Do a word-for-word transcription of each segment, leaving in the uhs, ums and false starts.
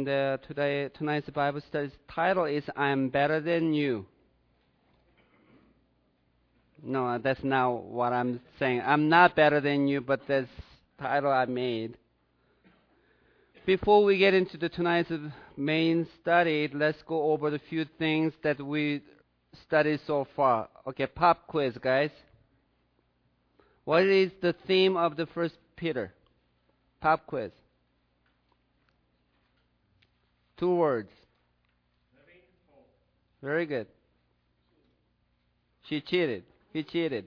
The today tonight's Bible study title is "I'm Better Than You." No, that's not what I'm saying. I'm not better than you, but that's the title I made. Before we get into the tonight's main study, let's go over the few things that we studied so far. Okay, pop quiz, guys. What is the theme of the First Peter? Pop quiz. Two words. Very good. She cheated. He cheated.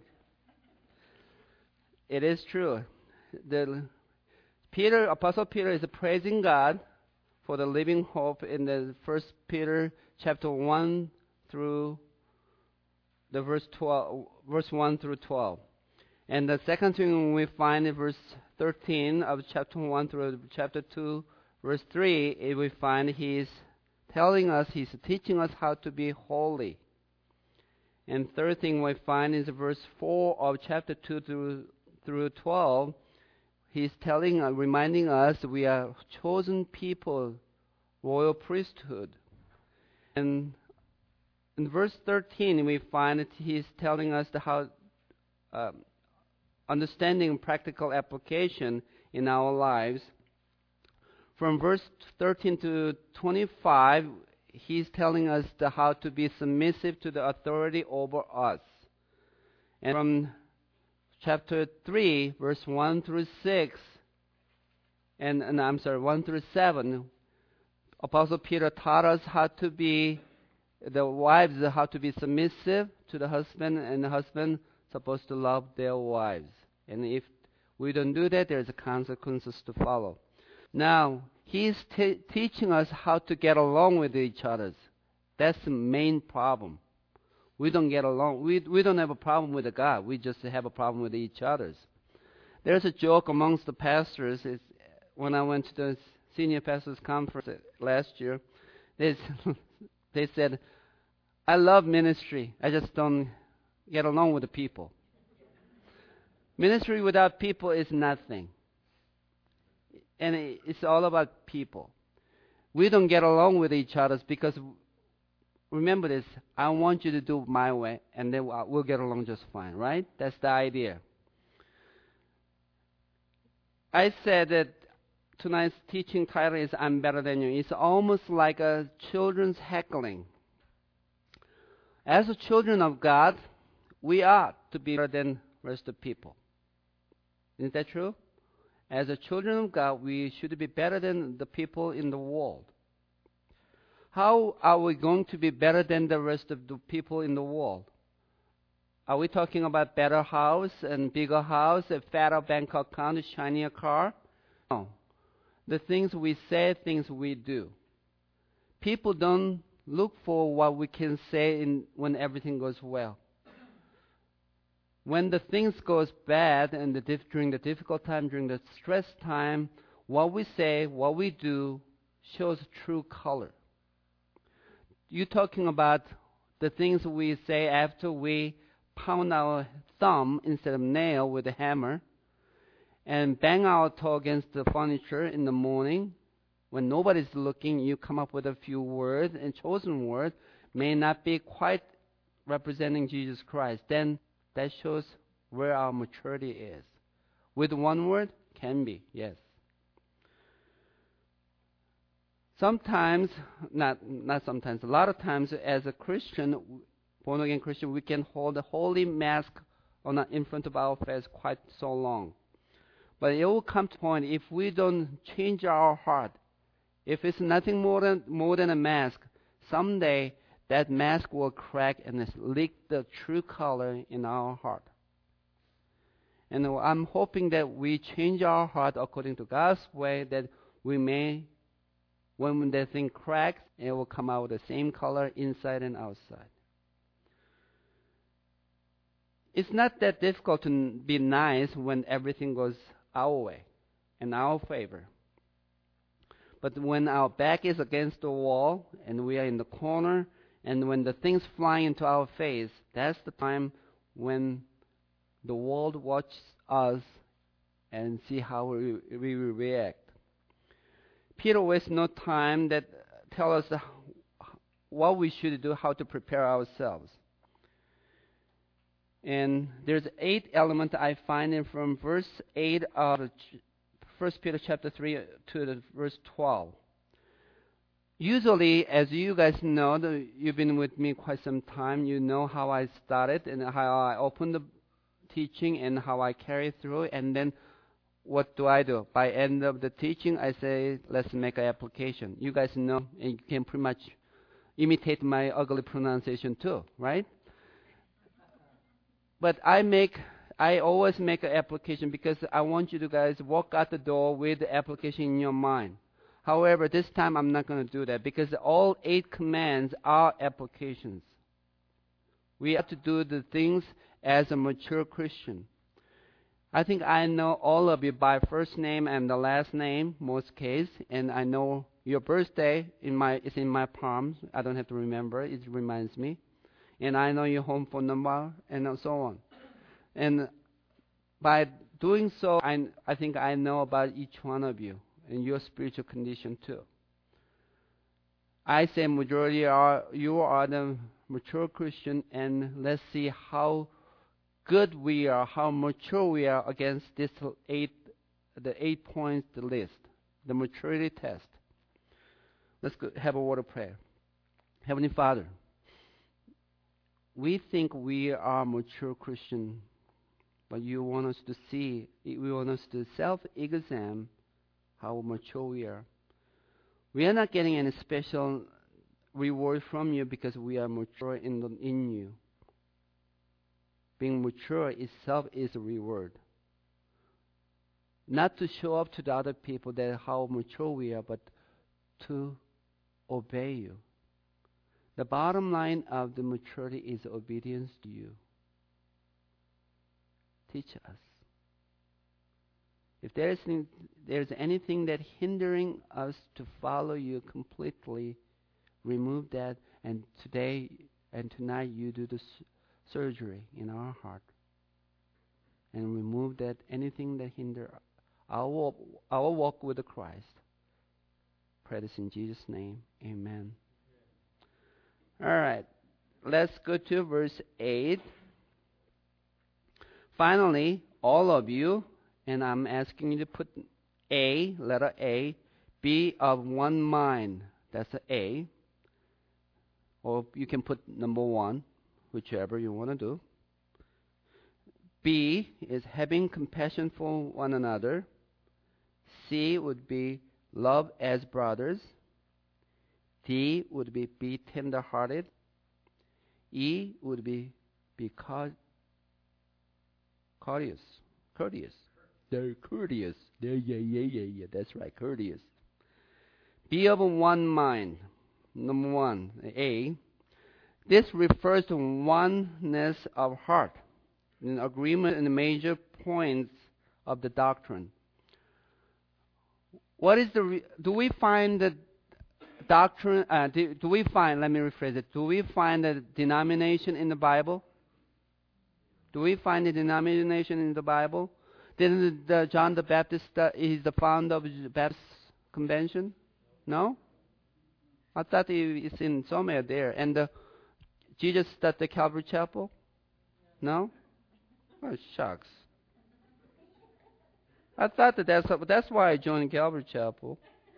It is true. The Peter, Apostle Peter, is praising God for the living hope in the First Peter chapter one through the verse twelve, verse one through twelve. And the second thing we find in verse thirteen of chapter one through chapter two, verse three, we find he's telling us, he's teaching us how to be holy. And third thing we find is verse four of chapter two through, through twelve. He's telling, uh, reminding us we are chosen people, royal priesthood. And in verse thirteen, we find that he's telling us the how uh, understanding practical application in our lives. From verse thirteen to twenty-five, he's telling us the how to be submissive to the authority over us. And from chapter three, verse one through six, and, and I'm sorry, one through seven, Apostle Peter taught us how to be, the wives, how to be submissive to the husband, and the husband supposed to love their wives. And if we don't do that, there's consequences to follow. Now, he's t- teaching us how to get along with each other. That's the main problem. We don't get along. We we don't have a problem with God. We just have a problem with each other. There's a joke amongst the pastors. It's, when I went to the senior pastors conference last year, they they said, "I love ministry. I just don't get along with the people." Ministry without people is nothing. And it's all about people. We don't get along with each other because, remember this, I want you to do my way, and then we'll get along just fine, right? That's the idea. I said that tonight's teaching title is I'm Better Than You. It's almost like a children's heckling. As a children of God, we ought to be better than the rest of people. Isn't that true? As a children of God, we should be better than the people in the world. How are we going to be better than the rest of the people in the world? Are we talking about better house and bigger house, a fatter bank account, a shinier car? No. The things we say, things we do. People don't look for what we can say in, when everything goes well. When the things goes bad and the dif- during the difficult time, during the stress time, what we say, what we do shows true color. You're talking about the things we say after we pound our thumb instead of nail with a hammer and bang our toe against the furniture in the morning. When nobody's looking, you come up with a few words, and chosen words may not be quite representing Jesus Christ. Then that shows where our maturity is. With one word, can be, yes. Sometimes, not not sometimes, a lot of times as a Christian, born-again Christian, we can hold a holy mask on a, in front of our face quite so long. But it will come to a point, if we don't change our heart, if it's nothing more than more than a mask, someday that mask will crack and leak the true color in our heart. And I'm hoping that we change our heart according to God's way, that we may, when the thing cracks, it will come out the same color inside and outside. It's not that difficult to be nice when everything goes our way, in our favor. But when our back is against the wall and we are in the corner, and when the things fly into our face, that's the time when the world watches us and see how we, we react. Peter wastes no time that tell us what we should do, how to prepare ourselves. And there's eight elements I find in from verse eight of First Peter chapter three to the verse twelve. Usually, as you guys know, the, you've been with me quite some time, you know how I started and how I opened the teaching and how I carry through, and then what do I do? By end of the teaching, I say, let's make an application. You guys know, and you can pretty much imitate my ugly pronunciation too, right? But I make, I always make an application because I want you to guys walk out the door with the application in your mind. However, this time I'm not going to do that because all eight commands are applications. We have to do the things as a mature Christian. I think I know all of you by first name and the last name, most case, and I know your birthday in my is in my palms. I don't have to remember; it reminds me, and I know your home phone number and so on. And by doing so, I I think I know about each one of you and your spiritual condition too. I say majority are you are the mature Christian, and let's see how good we are, how mature we are against this eight, the eight points the list, the maturity test. Let's go have a word of prayer. Heavenly Father, we think we are mature Christian, but you want us to see, you want us to self-examine how mature we are. We are not getting any special reward from you because we are mature in, the, in you. Being mature itself is a reward. Not to show up to the other people that how mature we are, but to obey you. The bottom line of the maturity is obedience to you. Teach us. If there is there's anything that hindering us to follow you completely, remove that. And today and tonight, you do the surgery in our heart and remove that anything that hinder our walk, our walk with Christ. Pray this in Jesus' name. Amen. All right. Let's go to verse eight. Finally, all of you, and I'm asking you to put A, letter A, be of one mind. That's a A. Or you can put number one, whichever you want to do. B is having compassion for one another. C would be love as brothers. D would be be tender-hearted. E would be be courteous. Courteous. They're courteous. They're, yeah, yeah, yeah, yeah. That's right, courteous. Be of one mind. Number one, A. This refers to oneness of heart, in agreement in the major points of the doctrine. What is the? Re- do we find that doctrine? Uh, do, do we find? Let me rephrase it. Do we find a denomination in the Bible? Do we find a denomination in the Bible? Didn't the John the Baptist uh, is the founder of the Baptist Convention? No. I thought it's in somewhere there. And uh, Jesus started the Calvary Chapel? No? Oh, shucks. I thought that that's, that's why I joined Calvary Chapel.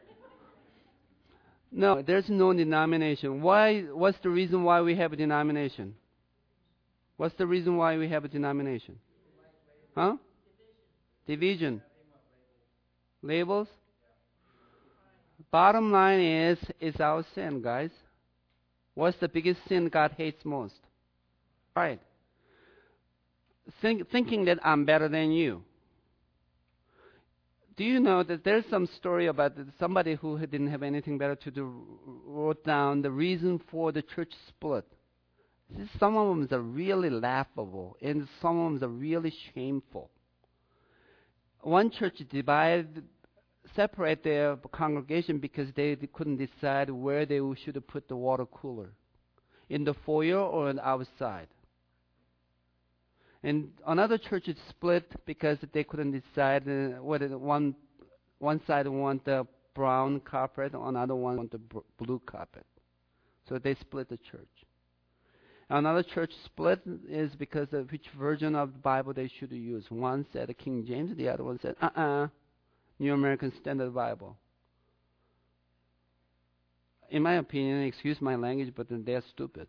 No, there's no denomination. Why? What's the reason why we have a denomination? What's the reason why we have a denomination? Huh? Division. Labels? Bottom line is, is our sin, guys. What's the biggest sin God hates most? Right. Think, thinking that I'm better than you. Do you know that there's some story about somebody who didn't have anything better to do wrote down the reason for the church split? Some of them are really laughable, and some of them are really shameful. One church divided, separate their congregation because they, they couldn't decide where they should put the water cooler, in the foyer or on the outside. And another church is split because they couldn't decide uh, whether one one side want the brown carpet, another one want the blue carpet. So they split the church. Another church split is because of which version of the Bible they should use. One said King James, the other one said, uh-uh, New American Standard Bible. In my opinion, excuse my language, but they're stupid.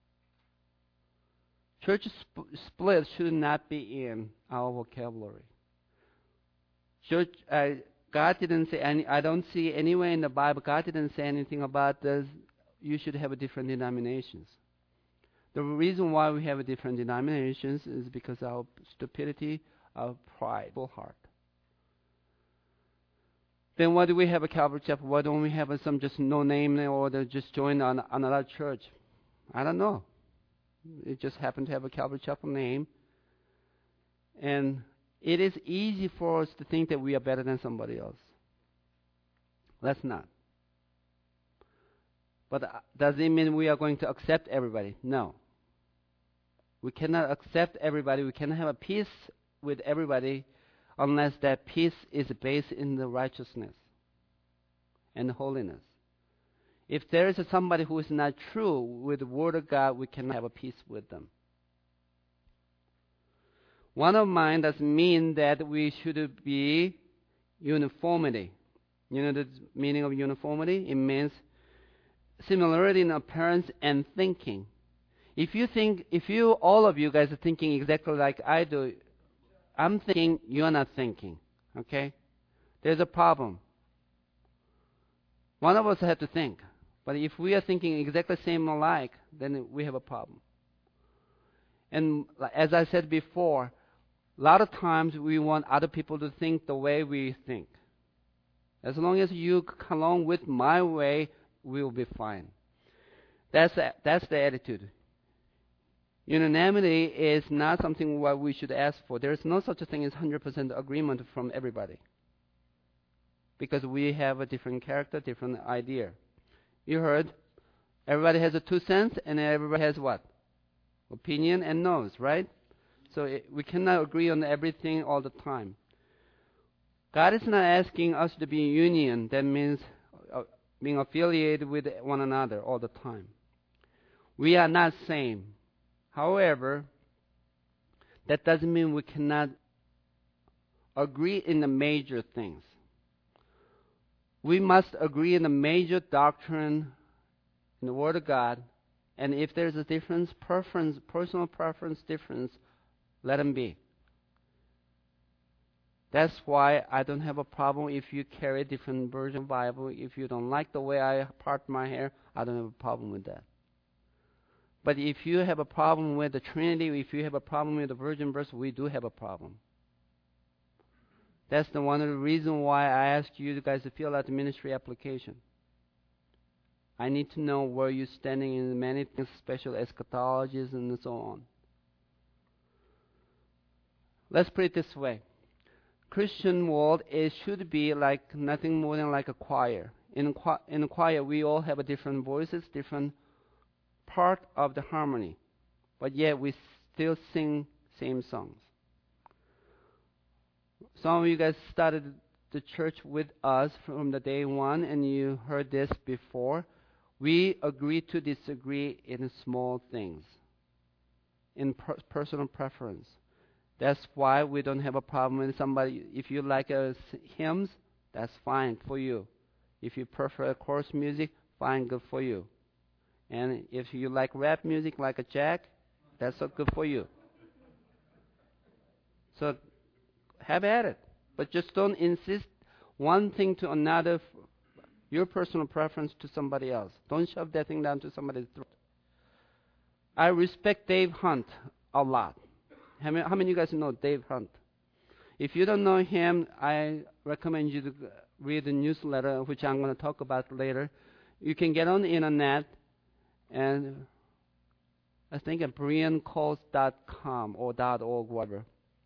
Church sp- split should not be in our vocabulary. Church, uh, God didn't say any. I don't see anywhere in the Bible God didn't say anything about this. You should have a different denominations. The reason why we have a different denominations is because of our stupidity, our prideful heart. Then why do we have a Calvary Chapel? Why don't we have some just no name or they just join on another church? I don't know. It just happened to have a Calvary Chapel name. And it is easy for us to think that we are better than somebody else. Let's not. But does it mean we are going to accept everybody? No. We cannot accept everybody. We cannot have a peace with everybody unless that peace is based in the righteousness and holiness. If there is somebody who is not true with the Word of God, we cannot have a peace with them. One of mine doesn't mean that we should be uniformity. You know the meaning of uniformity? It means similarity in appearance and thinking. If you think, if you, all of you guys are thinking exactly like I do, I'm thinking, you're not thinking. Okay? There's a problem. One of us have to think. But if we are thinking exactly the same alike, then we have a problem. And as I said before, a lot of times we want other people to think the way we think. As long as you come along with my way, we'll be fine. That's the, that's the attitude. Unanimity is not something what we should ask for. There is no such a thing as one hundred percent agreement from everybody. Because we have a different character, different idea. You heard, everybody has a two cents, and everybody has what? Opinion and knows, right? So it, we cannot agree on everything all the time. God is not asking us to be in union. That means uh, being affiliated with one another all the time. We are not same. However, that doesn't mean we cannot agree in the major things. We must agree in the major doctrine in the Word of God, and if there's a difference, preference, personal preference difference, let them be. That's why I don't have a problem if you carry a different version of the Bible. If you don't like the way I part my hair, I don't have a problem with that. But if you have a problem with the Trinity, if you have a problem with the virgin birth, we do have a problem. That's the one of the reasons why I asked you guys to fill out the ministry application. I need to know where you're standing in many things, special eschatologies and so on. Let's put it this way. Christian world, it should be like nothing more than like a choir. In, in a choir, we all have a different voices, different part of the harmony. But yet we still sing same songs. Some of you guys started the church with us from the day one, and you heard this before. We agree to disagree in small things, in per- personal preference. That's why we don't have a problem with somebody. If you like uh, hymns, that's fine for you. If you prefer chorus music, fine, good for you. And if you like rap music like a Jack, that's so good for you. So have at it. But just don't insist one thing to another, your personal preference to somebody else. Don't shove that thing down to somebody's throat. I respect Dave Hunt a lot. How many, how many of you guys know Dave Hunt? If you don't know him, I recommend you to read the newsletter, which I'm going to talk about later. You can get on the internet, and I think at brian coles dot com or .org, whatever.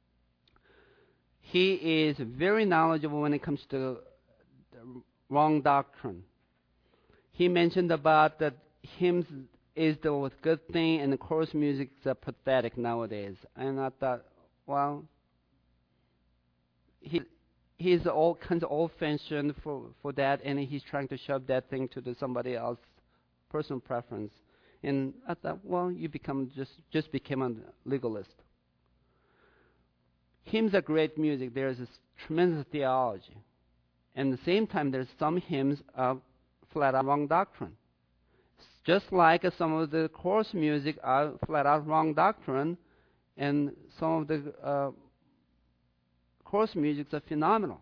He is very knowledgeable when it comes to wrong doctrine. He mentioned about that hymns is the good thing and the chorus music is uh, pathetic nowadays. And I thought, well, he he's all kinds of old-fashioned for for that, and he's trying to shove that thing to the somebody else personal preference. And I thought, well, you become just just became a legalist. Hymns are great music. There's this tremendous theology. And at the same time, there's some hymns of flat out wrong doctrine. Just like some of the chorus music are flat out wrong doctrine, and some of the uh, chorus music are phenomenal.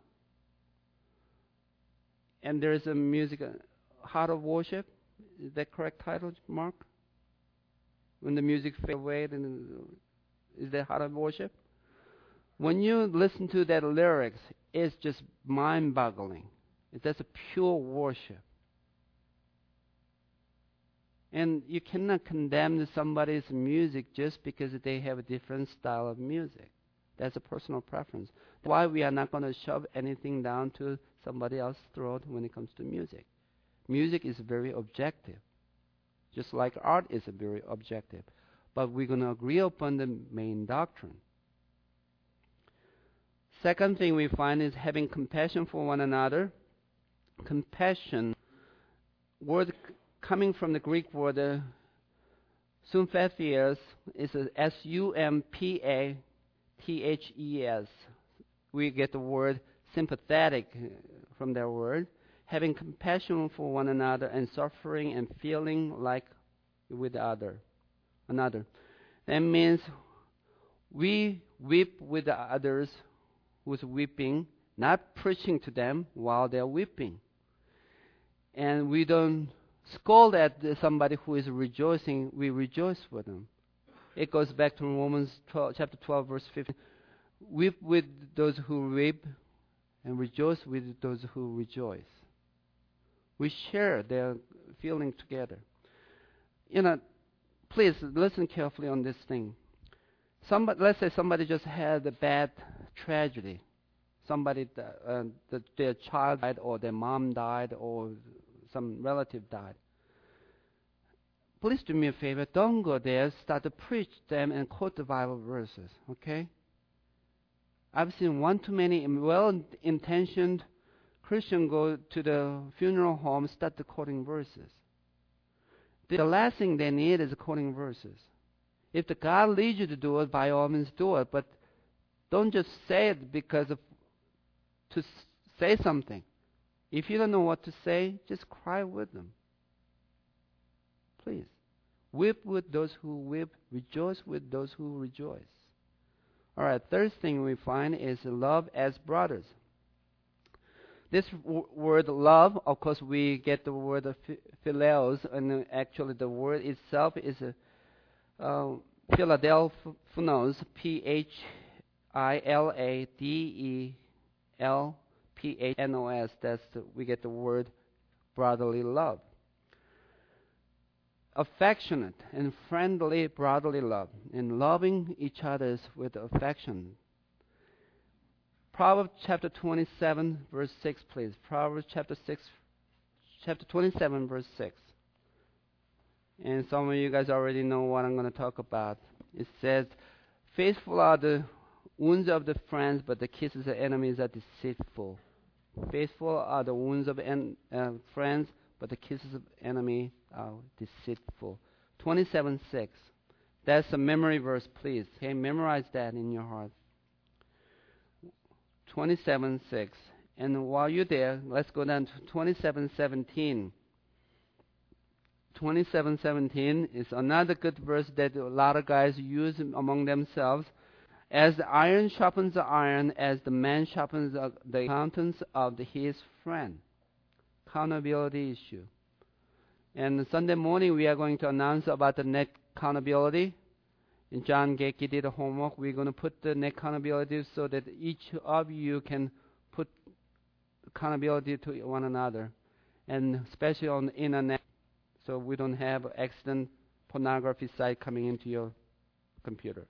And there's a music, uh, Heart of Worship. Is that correct title, Mark? When the music fades away, then is that Heart of Worship? When you listen to that lyrics, it's just mind-boggling. That's a pure worship. And you cannot condemn somebody's music just because they have a different style of music. That's a personal preference. Why we are not going to shove anything down to somebody else's throat when it comes to music. Music is very objective, just like art is very objective. But we're going to agree upon the main doctrine. Second thing we find is having compassion for one another. Compassion, word coming from the Greek word uh, sympathies, is a S U M P A T H E S. We get the word sympathetic from that word. Having compassion for one another and suffering and feeling like with other, another. That means we weep with the others who's weeping, not preaching to them while they're weeping. And we don't scold at somebody who is rejoicing. We rejoice with them. It goes back to Romans twelve, chapter twelve, verse fifteen. Weep with those who weep and rejoice with those who rejoice. We share their feeling together. You know, please listen carefully on this thing. Somebody, let's say somebody just had a bad tragedy. Somebody, uh, the, their child died, or their mom died, or some relative died. Please do me a favor. Don't go there, start to preach them and quote the Bible verses, okay? I've seen one too many well-intentioned Christians go to the funeral home, start to quoting verses. The last thing they need is quoting verses. If the God leads you to do it, by all means do it. But don't just say it because of to s- say something. If you don't know what to say, just cry with them. Please. Weep with those who weep. Rejoice with those who rejoice. All right, third thing we find is love as brothers. This w- word love, of course, we get the word of phileos, and actually the word itself is a uh, Philadelphianos, P H I L A D E L P H N O S. That's the, we get the word brotherly love. Affectionate and friendly brotherly love, and loving each other with affection. Proverbs chapter twenty-seven, verse six, please. Proverbs chapter six, chapter twenty-seven, verse six. And some of you guys already know what I'm going to talk about. It says, "Faithful are the wounds of the friends, but the kisses of enemies are deceitful." Faithful are the wounds of en- uh, friends, but the kisses of enemy are deceitful. twenty-seven six. That's a memory verse, please. Okay, memorize that in your heart. twenty-seven six. And while you're there, let's go down to twenty-seven seventeen. twenty-seven seventeen is another good verse that a lot of guys use among themselves. As the iron sharpens the iron, as the man sharpens the, the countenance of the, his friend. Accountability issue. And Sunday morning we are going to announce about the next accountability. And John Geki did the homework. We're going to put the next accountability so that each of you can put accountability to one another, and especially on the internet, so we don't have accident pornography site coming into your computer.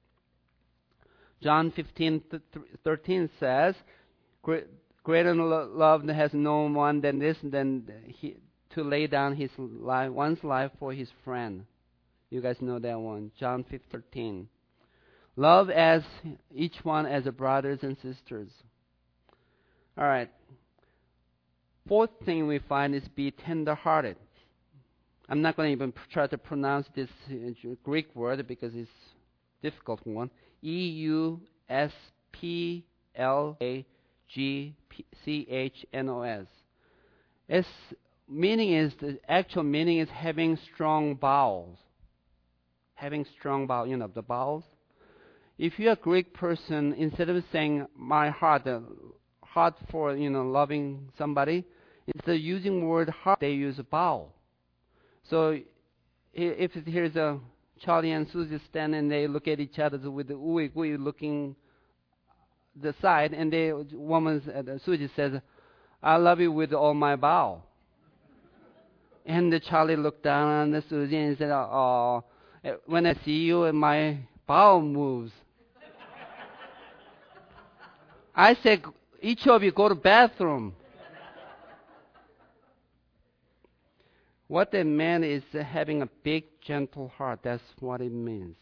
John fifteen thirteen says, "Greater love has no one than this, than he, to lay down his life, one's life for his friend." You guys know that one. John fifteen thirteen. Love as each one as a brothers and sisters. All right. Fourth thing we find is be tender-hearted. I'm not going to even try to pronounce this Greek word because it's a difficult one. E U S P L A G C H N O S. Its meaning is, the actual meaning is having strong bowels. Having strong bowels, you know, the bowels. If you're a Greek person, instead of saying my heart, the heart for, you know, loving somebody, instead of using word heart, they use bowel. So if here's a Charlie and Susie standing, they look at each other with the ooey gooey looking the side, and the woman, uh, Susie says, I love you with all my bowel. And the Charlie looked down on the Susie and said, oh, when I see you, my bowel moves. I said, each of you go to bathroom. What that meant is having a big, gentle heart. That's what it means.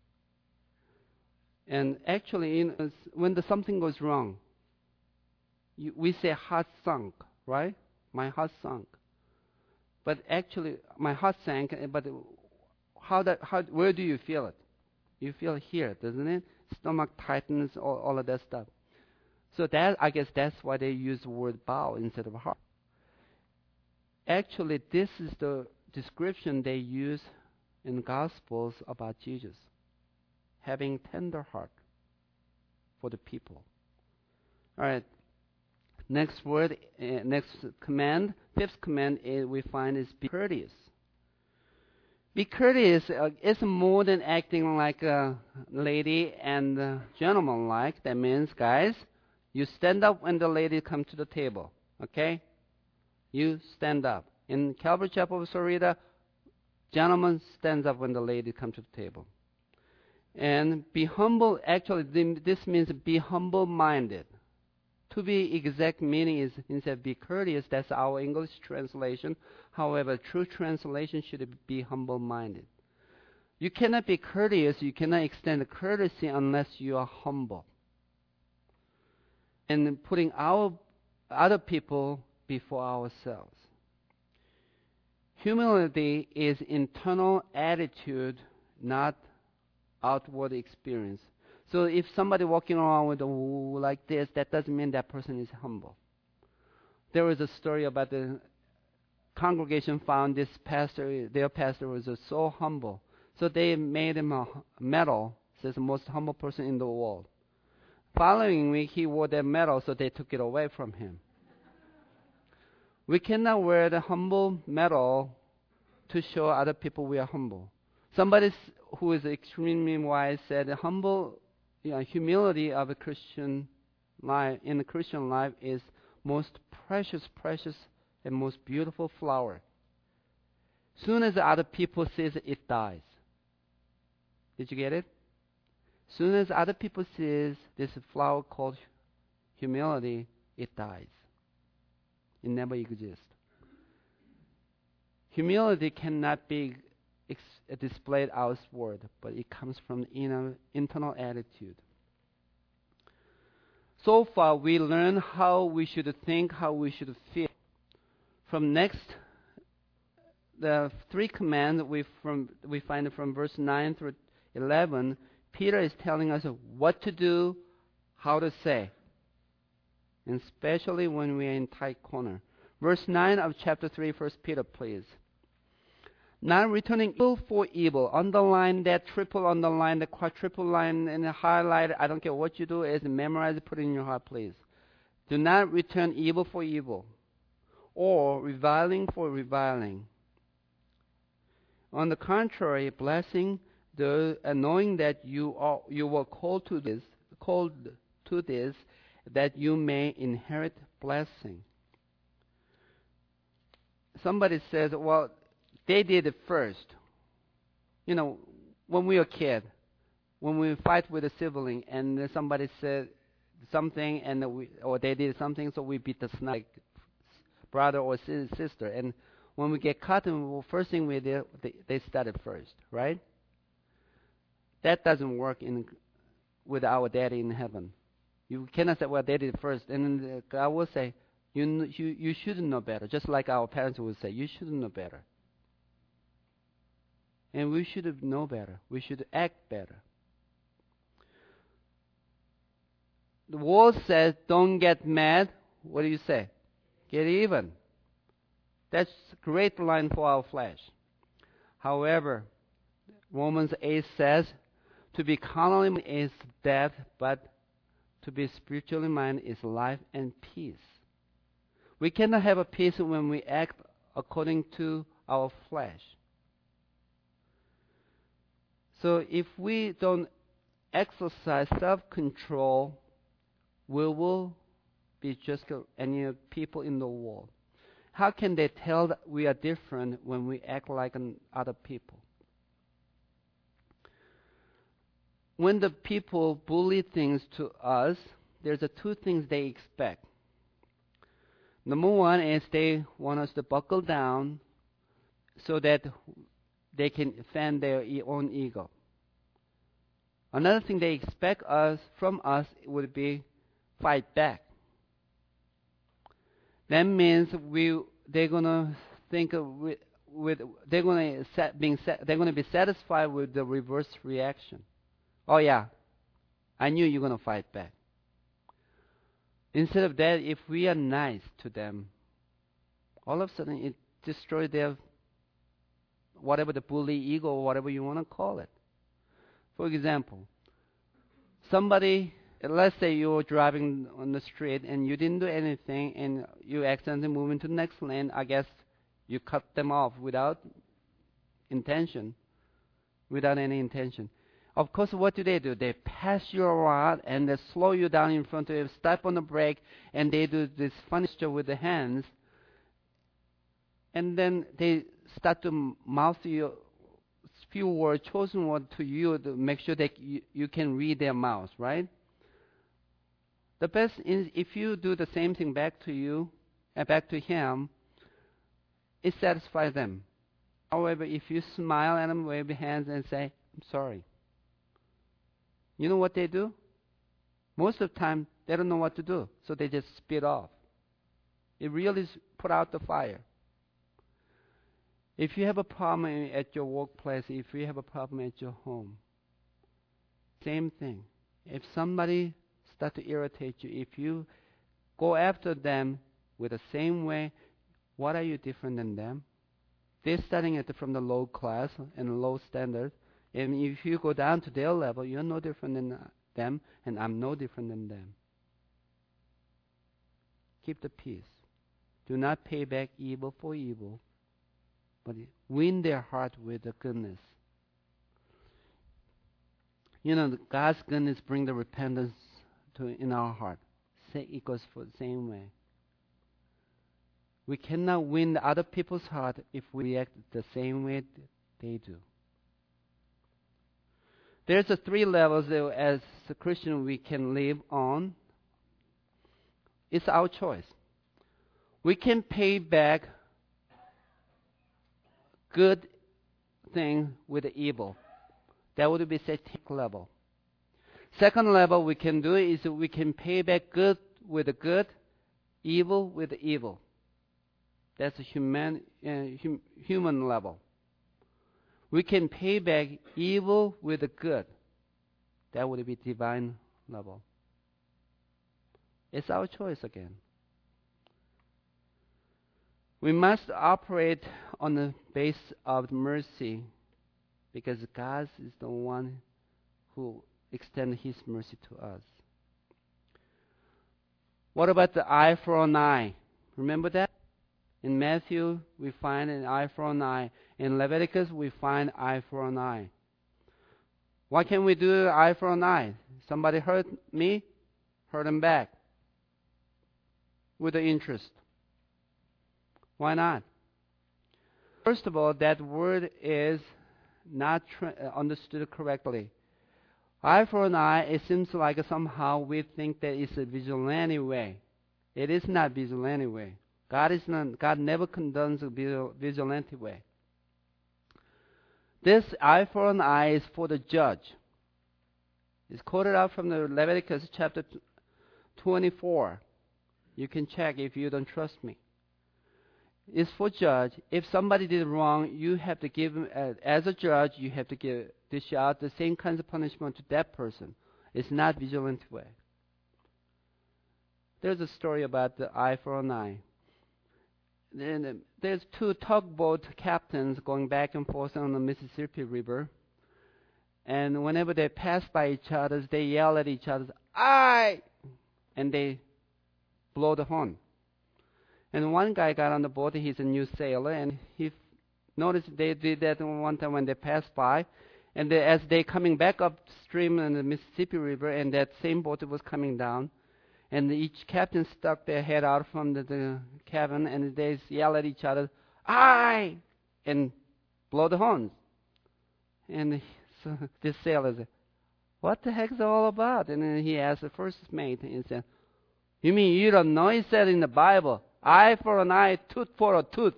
And actually, in, when the, something goes wrong, you, we say heart sunk, right? My heart sunk. But actually, my heart sank. But how that? How? Where do you feel it? You feel it here, doesn't it? Stomach tightens, all, all of that stuff. So that, I guess, that's why they use the word bowel instead of heart. Actually, this is the description they use in Gospels about Jesus, having tender heart for the people. All right. Next word, uh, next command, fifth command is, we find is be courteous. Be courteous uh, is more than acting like a lady and uh, gentleman-like. That means, guys, you stand up when the lady comes to the table. Okay? You stand up. In Calvary Chapel of Sorita, gentleman stands up when the lady comes to the table. And be humble, actually, this means be humble-minded. To be exact meaning is instead of be courteous, that's our English translation. However, true translation should be humble-minded. You cannot be courteous, you cannot extend courtesy unless you are humble. And putting our other people before ourselves. Humility is internal attitude, not outward experience. So if somebody walking around with a woo like this, that doesn't mean that person is humble. There was a story about the congregation found this pastor, their pastor was so humble. So they made him a medal, says the most humble person in the world. Following week, he wore that medal, so they took it away from him. We cannot wear the humble medal to show other people we are humble. Somebody who is extremely wise said, humble, you know, humility of a Christian life, in the Christian life is most precious, precious, and most beautiful flower. Soon as other people sees it, it dies. Did you get it? Soon as other people sees this flower called humility, it dies. It never exists. Humility cannot be ex- displayed outward, but it comes from the inner, internal attitude. So far, we learn how we should think, how we should feel. From next, the three commands we from we find from verse nine through eleven, Peter is telling us what to do, how to say, and especially when we are in tight corner. Verse nine of chapter three, First Peter, please. Not returning evil for evil. Underline that, triple underline, the quadruple line, and highlight. I don't care what you do. Is memorize it, put it in your heart, please. Do not return evil for evil, or reviling for reviling. On the contrary, blessing the uh, knowing that you are you were called to this, called to this, that you may inherit blessing. Somebody says, well, they did it first. You know, when we were a kid, when we fight with a sibling and somebody said something and we, or they did something, so we beat the snake, brother or sister. And when we get caught, the first thing we did, they, they started first, right? That doesn't work in with our daddy in heaven. You cannot say, well, they did it first. And then God will say, you, kn- you, you should know better. Just like our parents would say, you should know better. And we should know better. We should act better. The world says, don't get mad. What do you say? Get even. That's a great line for our flesh. However, Romans eight says, to be carnally minded is death, but to be spiritually minded is life and peace. We cannot have a peace when we act according to our flesh. So if we don't exercise self-control, we will be just any people in the world. How can they tell that we are different when we act like other people? When the people bully things to us, there's a two things they expect. Number one is they want us to buckle down so that they can defend their own ego. Another thing they expect us from us would be fight back. That means we they're gonna think of, with, with they're gonna set, being set, they're gonna be satisfied with the reverse reaction. Oh yeah, I knew you're gonna fight back. Instead of that, if we are nice to them, all of a sudden it destroys their whatever the bully ego or whatever you want to call it. For example, somebody, let's say you're driving on the street and you didn't do anything and you accidentally move into the next lane. I guess you cut them off without intention, without any intention. Of course, what do they do? They pass you around and they slow you down in front of you, step on the brake, and they do this funny gesture with the hands. And then they start to mouth you few words, chosen word to you to make sure that you, you can read their mouth, right? The best is if you do the same thing back to you and back to him, it satisfies them. However, if you smile at them, wave your hands and say, I'm sorry. You know what they do? Most of the time, they don't know what to do, so they just spit off. It really put out the fire. If you have a problem at your workplace, if you have a problem at your home, same thing. If somebody starts to irritate you, if you go after them with the same way, what are you different than them? They're starting it from the low class and low standard. And if you go down to their level, you're no different than them, and I'm no different than them. Keep the peace. Do not pay back evil for evil, but win their heart with the goodness. You know, God's goodness brings the repentance to in our heart. It goes for the same way. We cannot win other people's heart if we react the same way they do. There's a three levels that as a Christian we can live on. It's our choice. We can pay back good thing with the evil. That would be satanic level. Second level we can do is we can pay back good with the good, evil with the evil. That's a human uh, hum, human level. We can pay back evil with the good. That would be divine level. It's our choice again. We must operate on the base of mercy because God is the one who extends His mercy to us. What about the eye for an eye? Remember that? In Matthew, we find an eye for an eye. In Leviticus, we find eye for an eye. Why can't we do eye for an eye? Somebody hurt me, hurt them back with the interest. Why not? First of all, that word is not tra- understood correctly. Eye for an eye, it seems like somehow we think that it's a vigilante way. It is not vigilante way. God is not. God never condones a vigilante way. This eye for an eye is for the judge. It's quoted out from the Leviticus chapter twenty-four. You can check if you don't trust me. It's for judge. If somebody did wrong, you have to give him, uh, as a judge, you have to give dish out the same kinds of punishment to that person. It's not vigilant way. There's a story about the eye for an eye. Then there's two tugboat captains going back and forth on the Mississippi River. And whenever they pass by each other, they yell at each other, "Aye!" And they blow the horn. And one guy got on the boat, he's a new sailor, and he noticed they did that one time when they passed by. And they, as they coming back upstream in the Mississippi River, and that same boat was coming down, and each captain stuck their head out from the, the cabin, and they yell at each other, "Aye!" and blow the horns. And so this sailor said, "What the heck is it all about?" And then he asked the first mate, and he said, "You mean you don't know? It said in the Bible, eye for an eye, tooth for a tooth."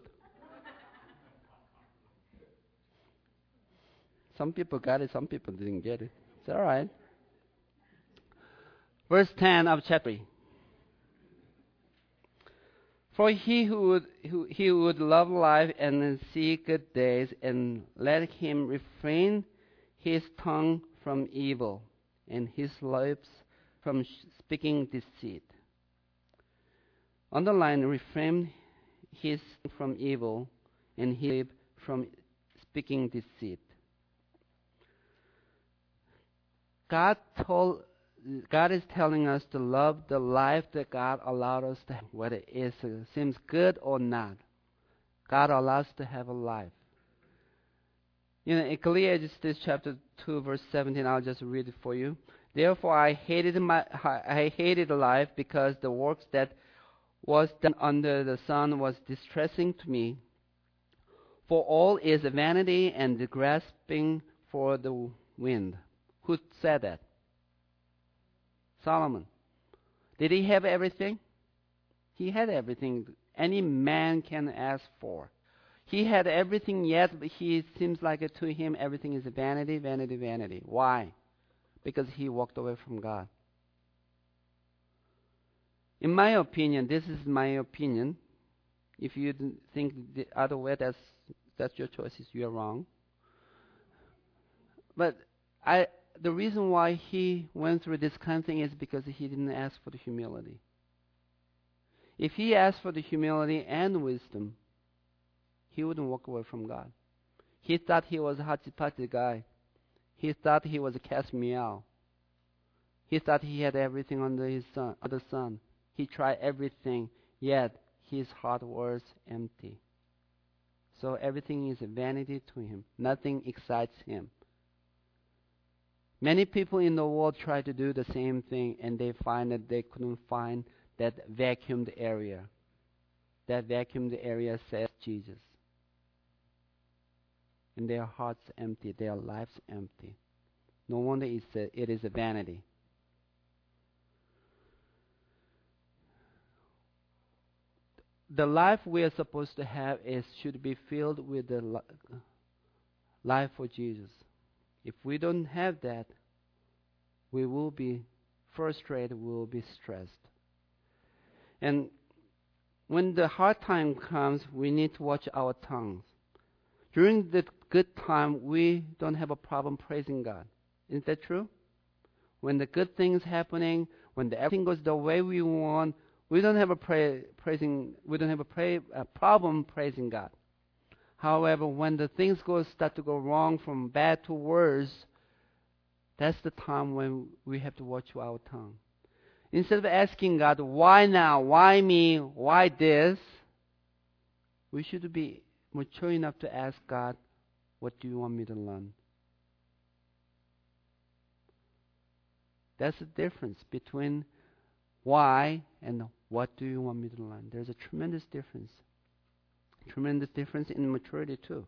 Some people got it, some people didn't get it. It's all right. Verse ten of chapter three. For he who would, who, he who would love life and see good days, and let him refrain his tongue from evil, and his lips from speaking deceit. Underline, refrain his from evil, and his lips from speaking deceit. God told, God is telling us to love the life that God allowed us to have, whether it is, uh, seems good or not. God allows us to have a life. You know, Ecclesiastes chapter two, verse seventeen, I'll just read it for you. Therefore I hated my, I hated life, because the works that was done under the sun was distressing to me. For all is vanity and the grasping for the wind. Who said that? Solomon. Did he have everything? He had everything any man can ask for. He had everything, yet he seems like it to him everything is vanity, vanity, vanity. Why? Because he walked away from God. In my opinion, this is my opinion. If you think the other way, that's that's your choices. You are wrong. But I. The reason why he went through this kind of thing is because he didn't ask for the humility. If he asked for the humility and wisdom, he wouldn't walk away from God. He thought he was a hachi-pachi guy. He thought he was a cast meow. He thought he had everything under his sun, under the sun. He tried everything, yet his heart was empty. So everything is a vanity to him. Nothing excites him. Many people in the world try to do the same thing, and they find that they couldn't find that vacuumed area. That vacuumed area says Jesus. And their hearts empty, their lives empty. No wonder it's a, it is a vanity. The life we are supposed to have is should be filled with the li- life for Jesus. If we don't have that, we will be frustrated, we will be stressed. And when the hard time comes, we need to watch our tongues. During the good time, we don't have a problem praising God. Isn't that true? When the good things happening, when the, everything goes the way we want, we don't have a pray, praising. We don't have a, pray, a problem praising God. However, when the things go start to go wrong from bad to worse, that's the time when we have to watch our tongue. Instead of asking God, why now? Why me? Why this? We should be mature enough to ask God, what do you want me to learn? That's the difference between why and what do you want me to learn. There's a tremendous difference. Tremendous difference in maturity too.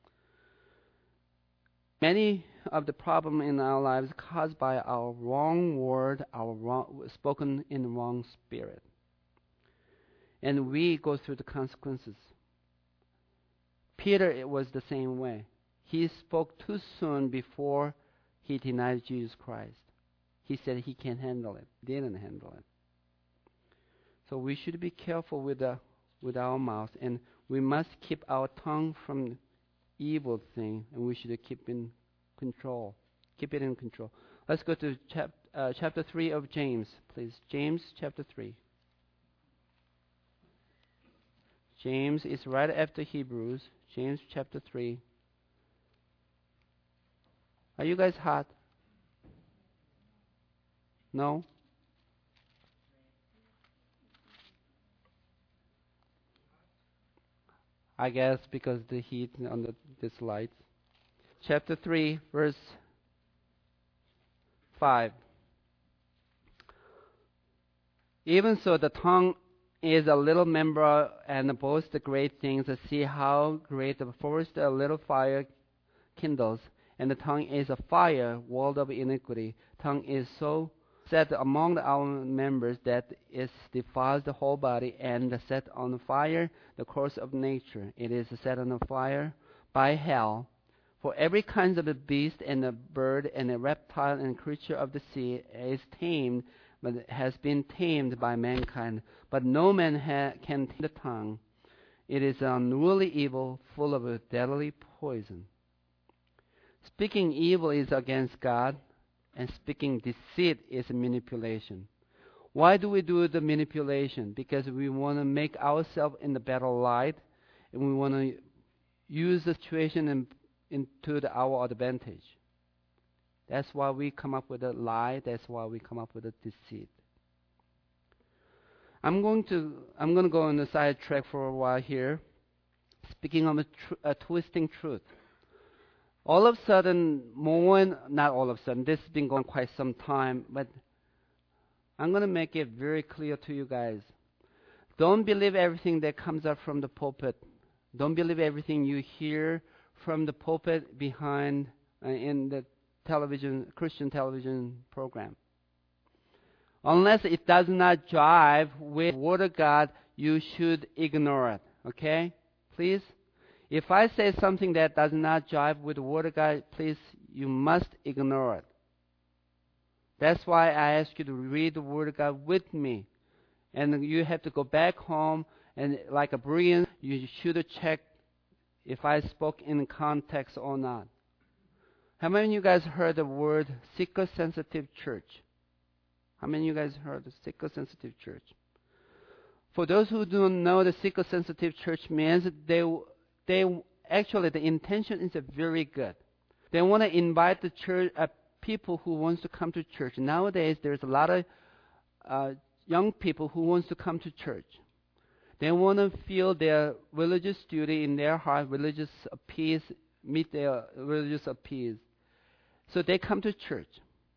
Many of the problem in our lives caused by our wrong word, our wrong, spoken in the wrong spirit. And we go through the consequences. Peter, it was the same way. He spoke too soon before he denied Jesus Christ. He said he can't handle it. Didn't handle it. So we should be careful with the, with our mouth, and we must keep our tongue from evil thing, and we should keep in control. Keep it in control. Let's go to chap, uh, chapter three of James, please. James chapter three. James is right after Hebrews. James chapter three. Are you guys hot? No? I guess because the heat on the, this light. Chapter three, verse five. Even so, the tongue is a little member and boasts the great things. See how great the forest a little fire kindles. And the tongue is a fire, world of iniquity. Tongue is so set among our members that it defiles the whole body, and set on fire the course of nature. It is set on fire by hell. For every kind of a beast and a bird and a reptile and creature of the sea is tamed, but has been tamed by mankind. But no man ha- can tame the tongue. It is an unruly evil, full of a deadly poison. Speaking evil is against God, and speaking deceit is manipulation. Why do we do the manipulation? Because we want to make ourselves in the better light, and we want to use the situation in, into the, our advantage. That's why we come up with a lie. That's why we come up with a deceit. I'm going to I'm going to go on the side track for a while here, speaking of a, tr- a twisting truth. All of a sudden, more, not all of a sudden, this has been going quite some time, but I'm going to make it very clear to you guys. Don't believe everything that comes up from the pulpit. Don't believe everything you hear from the pulpit behind uh, in the television, Christian television program. Unless it does not jive with the Word of God, you should ignore it. Okay? Please? If I say something that does not jive with the Word of God, please, you must ignore it. That's why I ask you to read the Word of God with me. And you have to go back home, and like a brilliant, you should check if I spoke in context or not. How many of you guys heard the word seeker-sensitive church? How many of you guys heard the seeker-sensitive church? For those who don't know, the seeker-sensitive church means they They actually, the intention is very good. They want to invite the church, uh, people who wants to come to church. Nowadays, there's a lot of uh, young people who wants to come to church. They want to feel their religious duty in their heart, religious appeal, meet their religious appeal. So they come to church.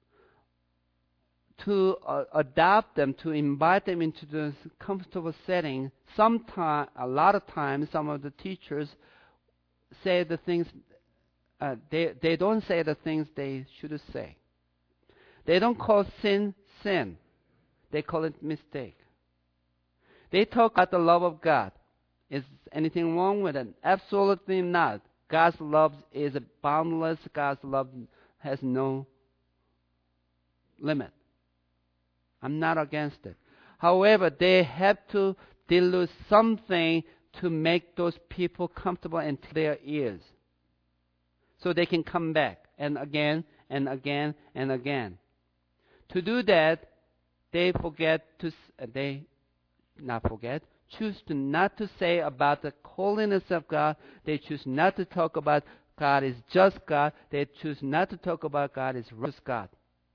To uh, adopt them, to invite them into the comfortable setting, sometime, a lot of times, some of the teachers say the things, uh, they, they don't say the things they should say. They don't call sin, sin. They call it mistake. They talk about the love of God. Is anything wrong with it? Absolutely not. God's love is boundless. God's love has no limit. I'm not against it. However, they have to dilute something to make those people comfortable into their ears, so they can come back and again and again and again. To do that, they forget to they not forget choose to not to say about the holiness of God. They choose not to talk about God is just God. They choose not to talk about God is righteous God.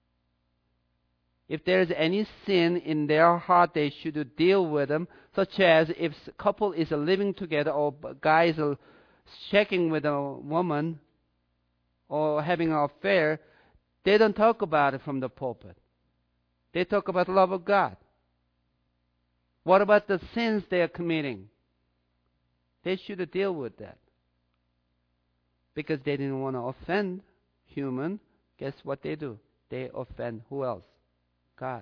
If there is any sin in their heart, they should deal with them, such as if a couple is living together or a guy is checking with a woman or having an affair, they don't talk about it from the pulpit. They talk about the love of God. What about the sins they are committing? They should deal with that. Because they didn't want to offend human, guess what they do? They offend who else? God.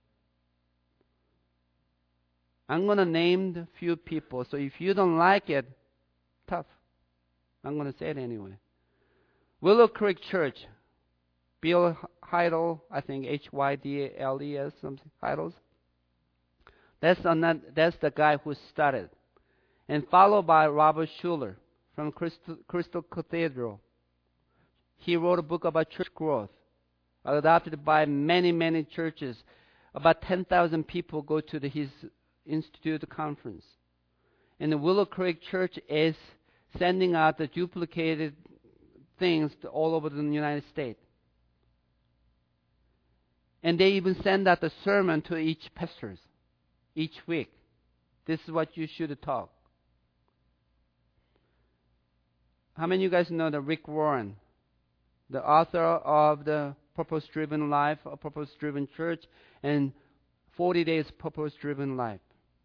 I'm going to name a few people, so if you don't like it, tough. I'm going to say it anyway. Willow Creek Church, Bill Hydel, I think H Y D L E S, some titles. That's, not, that's the guy who started. And followed by Robert Schuller from Crystal, Crystal Cathedral. He wrote a book about church growth, adopted by many, many churches. About ten thousand people go to the, his Institute conference. And the Willow Creek Church is sending out the duplicated things to all over the United States. And they even send out the sermon to each pastors each week. This is what you should talk. How many of you guys know that Rick Warren, the author of the Purpose-Driven Life, a Purpose-Driven Church, and forty Days Purpose-Driven Life?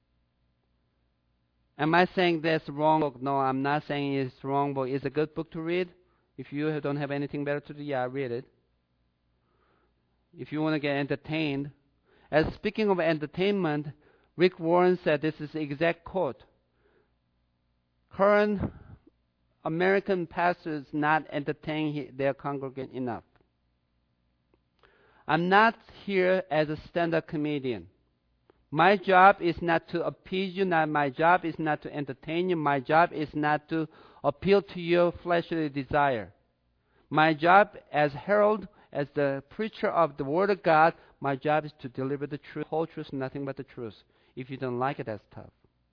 Am I saying that's a wrong book? No, I'm not saying it's a wrong book. It's a good book to read. If you don't have anything better to do, yeah, read it. If you want to get entertained. As speaking of entertainment, Rick Warren said, this is the exact quote: current American pastors not entertain their congregation enough. I'm not here as a stand-up comedian. My job is not to appease you. Not, my job is not to entertain you. My job is not to appeal to your fleshly desire. My job as herald, as the preacher of the Word of God, my job is to deliver the truth, whole truth, nothing but the truth. If you don't like it, that's tough.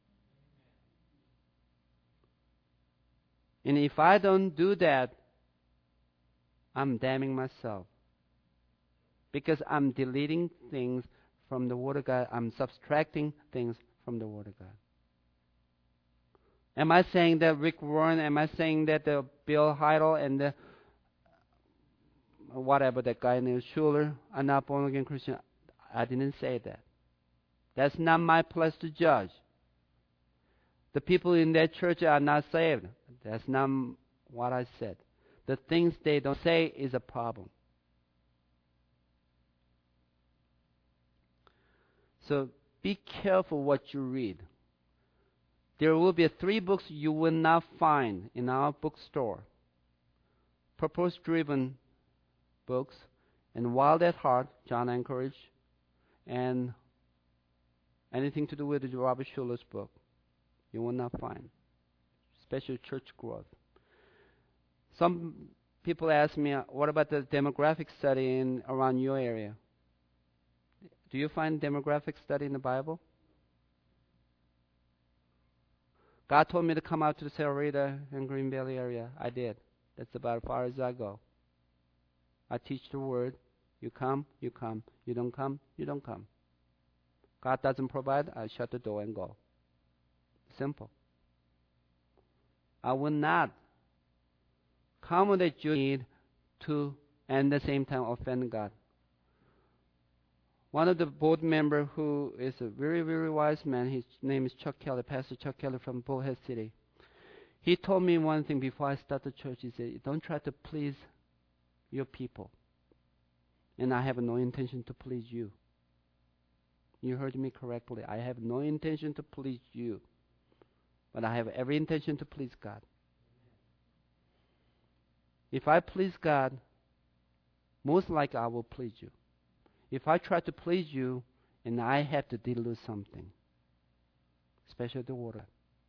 And if I don't do that, I'm damning myself. Because I'm deleting things from the Word of God. I'm subtracting things from the Word of God. Am I saying that Rick Warren, am I saying that the Bill Hydel and the whatever that guy named Schuller are not born again Christian? I didn't say that. That's not my place to judge. The people in that church are not saved. That's not what I said. The things they don't say is a problem. So be careful what you read. There will be three books you will not find in our bookstore. Purpose-driven books, and Wild at Heart, John Anchorage, and anything to do with Robert Schuller's book. You will not find. Especially church growth. Some people ask me, what about the demographic study in around your area? Do you find demographic study in the Bible? God told me to come out to the Sarita and Green Valley area. I did. That's about as far as I go. I teach the Word. You come, you come. You don't come, you don't come. God doesn't provide, I shut the door and go. Simple. I will not accommodate your need to, and at the same time, offend God. One of the board members who is a very, very wise man, his name is Chuck Kelly, Pastor Chuck Kelly from Bullhead City. He told me one thing before I started church. He said, don't try to please your people. And I have no intention to please you. You heard me correctly. I have no intention to please you. But I have every intention to please God. If I please God, most likely I will please you. If I try to please you, and I have to dilute something, especially the water.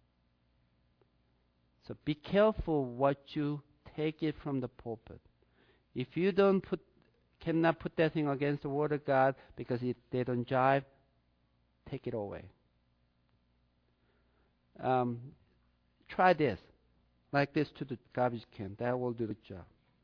So be careful what you take it from the pulpit. If you don't put, cannot put that thing against the Word of God because it, they don't jive, take it away. Um, try this, like this to the garbage can. That will do the job.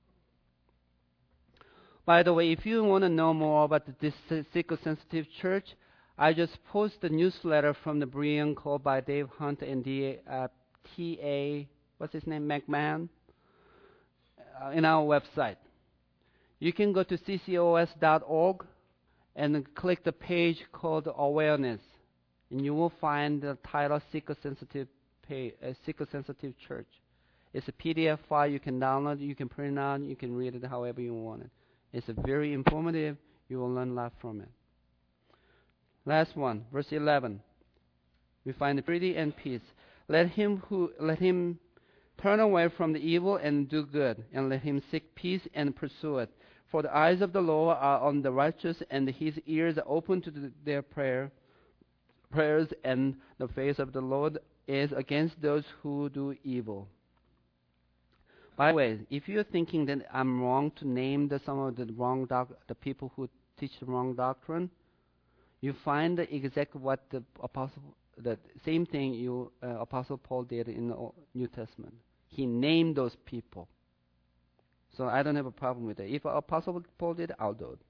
By the way, if you want to know more about this Seeker-Sensitive Church, I just posted a newsletter from the Berean called by Dave Hunt and the uh, T A, what's his name, McMahon, uh, in our website. You can go to c c o s dot org and click the page called Awareness, and you will find the title Seeker-Sensitive page, uh, Seeker-Sensitive Church. It's a P D F file you can download, you can print it out, you can read it however you want it. It's very informative. You will learn a lot from it. Last one, verse eleven. We find purity and peace. Let him who let him turn away from the evil and do good, and let him seek peace and pursue it. For the eyes of the Lord are on the righteous, and his ears are open to the, their prayer prayers and the face of the Lord is against those who do evil. By the way, if you're thinking that I'm wrong to name the, some of the wrong doc, the people who teach the wrong doctrine, you find exactly what the apostle, the same thing you uh, Apostle Paul did in the New Testament. He named those people. So I don't have a problem with it. If Apostle Paul did, I'll do it.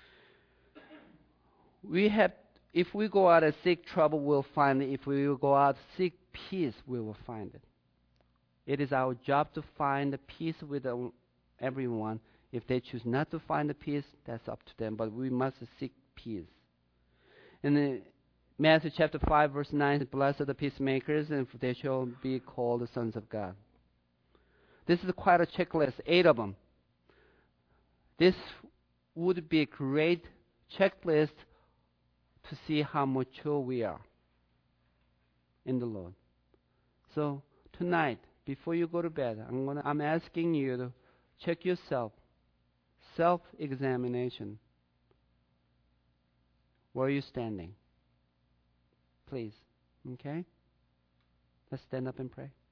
We have, if we go out and seek trouble, we'll find it. If we go out to seek peace, we will find it. It is our job to find the peace with everyone. If they choose not to find the peace, that's up to them. But we must seek peace. In Matthew chapter five, verse nine, blessed are the peacemakers, and they shall be called the sons of God. This is quite a checklist, eight of them. This would be a great checklist to see how mature we are in the Lord. So tonight, before you go to bed, I'm gonna, I'm asking you to check yourself, self-examination. Where are you standing? Please, okay? Let's stand up and pray.